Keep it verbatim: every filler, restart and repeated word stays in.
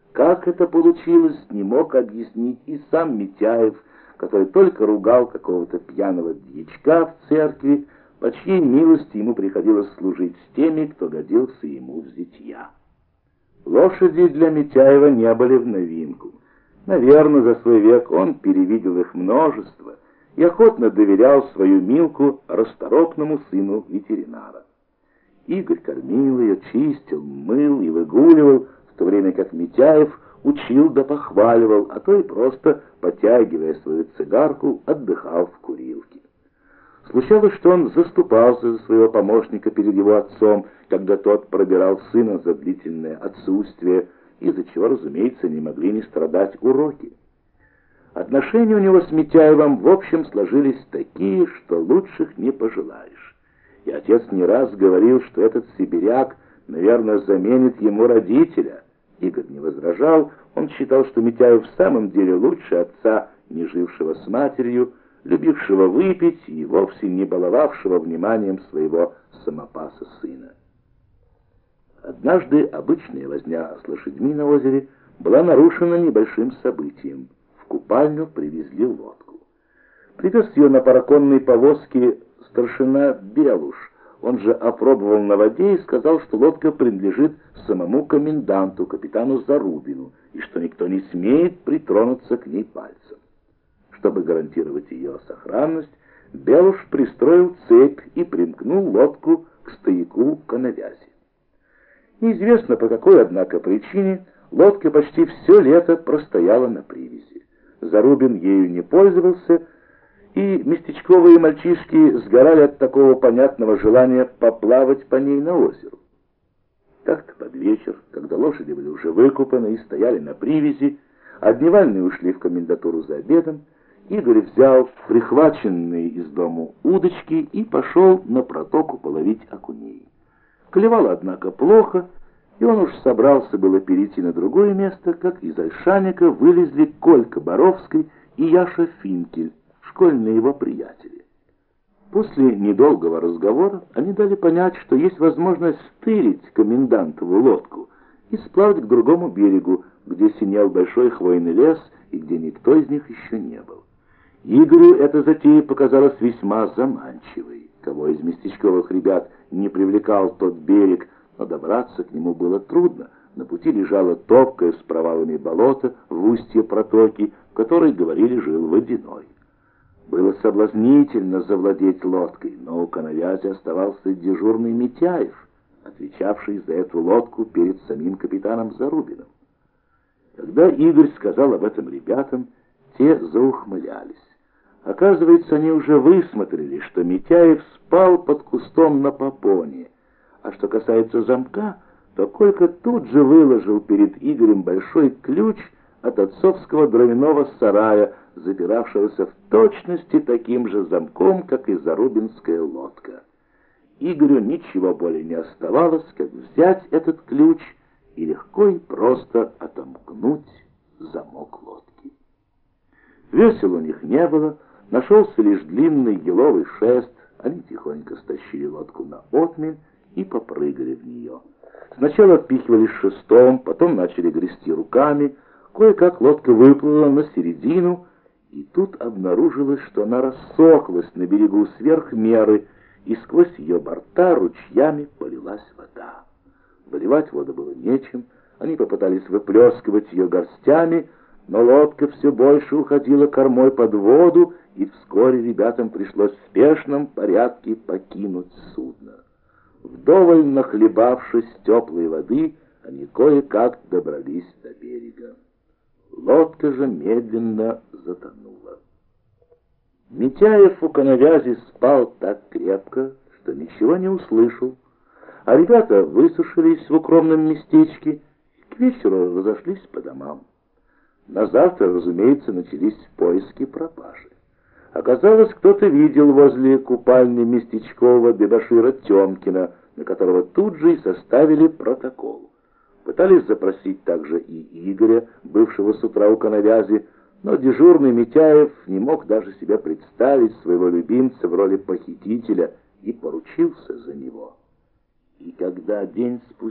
Как это получилось, не мог объяснить и сам Митяев, который только ругал какого-то пьяного дьячка в церкви, по чьей милости ему приходилось служить с теми, кто годился ему в зятья. Лошади для Митяева не были в новинку. Наверное, за свой век он перевидел их множество и охотно доверял свою Милку расторопному сыну ветеринара. Игорь кормил ее, чистил, мыл и выгуливал, в то время как Митяев учил да похваливал, а то и просто, потягивая свою цигарку, отдыхал в курилке. Случалось, что он заступался за своего помощника перед его отцом, когда тот пробирал сына за длительное отсутствие, из-за чего, разумеется, не могли не страдать уроки. Отношения у него с Митяевым в общем сложились такие, что лучших не пожелаешь. И отец не раз говорил, что этот сибиряк, наверное, заменит ему родителя. Игорь не возражал, он считал, что Митяев в самом деле лучше отца, не жившего с матерью, любившего выпить и вовсе не баловавшего вниманием своего самопаса сына. Однажды обычная возня с лошадьми на озере была нарушена небольшим событием. В купальню привезли лодку. Привез ее на параконной повозке старшина Белуш. Он же опробовал на воде и сказал, что лодка принадлежит самому коменданту, капитану Зарубину, и что никто не смеет притронуться к ней пальцем. Чтобы гарантировать ее сохранность, Белуш пристроил цепь и примкнул лодку к стояку коновязи. Неизвестно по какой, однако, причине лодка почти все лето простояла на привязи. Зарубин ею не пользовался, и местечковые мальчишки сгорали от такого понятного желания поплавать по ней на озеро. Как-то под вечер, когда лошади были уже выкупаны и стояли на привязи, а дневальные ушли в комендатуру за обедом, Игорь взял прихваченные из дому удочки и пошел на протоку половить окуней. Клевало, однако, плохо, и он уж собрался было перейти на другое место, как из ольшаника вылезли Колька Боровский и Яша Финкель, школьные его приятели. После недолгого разговора они дали понять, что есть возможность стырить комендантову лодку и сплавать к другому берегу, где синел большой хвойный лес и где никто из них еще не был. Игорю эта затея показалась весьма заманчивой. Кого из местечковых ребят не привлекал тот берег, но добраться к нему было трудно. На пути лежало топкое с провалами болото в устье протоки, в которой, говорили, жил водяной. Было соблазнительно завладеть лодкой, но у коновязи оставался дежурный Митяев, отвечавший за эту лодку перед самим капитаном Зарубиным. Когда Игорь сказал об этом ребятам, те заухмылялись. Оказывается, они уже высмотрели, что Митяев спал под кустом на попоне, а что касается замка, то Колька тут же выложил перед Игорем большой ключ от отцовского дровяного сарая, запиравшегося в точности таким же замком, как и зарубинская лодка. Игорю ничего более не оставалось, как взять этот ключ и легко и просто отомкнуть замок лодки. Весел у них не было, нашелся лишь длинный еловый шест. Они тихонько стащили лодку на отмель и попрыгали в нее. Сначала отпихивались шестом, потом начали грести руками. Кое-как лодка выплыла на середину, и тут обнаружилось, что она рассохлась на берегу сверх меры, и сквозь ее борта ручьями полилась вода. Выливать воду было нечем, они попытались выплескивать ее горстями, но лодка все больше уходила кормой под воду, и вскоре ребятам пришлось в спешном порядке покинуть судно. Вдоволь нахлебавшись теплой воды, они кое-как добрались до берега. Лодка же медленно затонула. Митяев у коновязи спал так крепко, что ничего не услышал, а ребята высушились в укромном местечке и к вечеру разошлись по домам. На завтра, разумеется, начались поиски пропажи. Оказалось, кто-то видел возле купальни местечкового дебошира Тёмкина, на которого тут же и составили протокол. Пытались запросить также и Игоря, бывшего с утра у коновязи, но дежурный Митяев не мог даже себе представить своего любимца в роли похитителя и поручился за него. И когда день спустя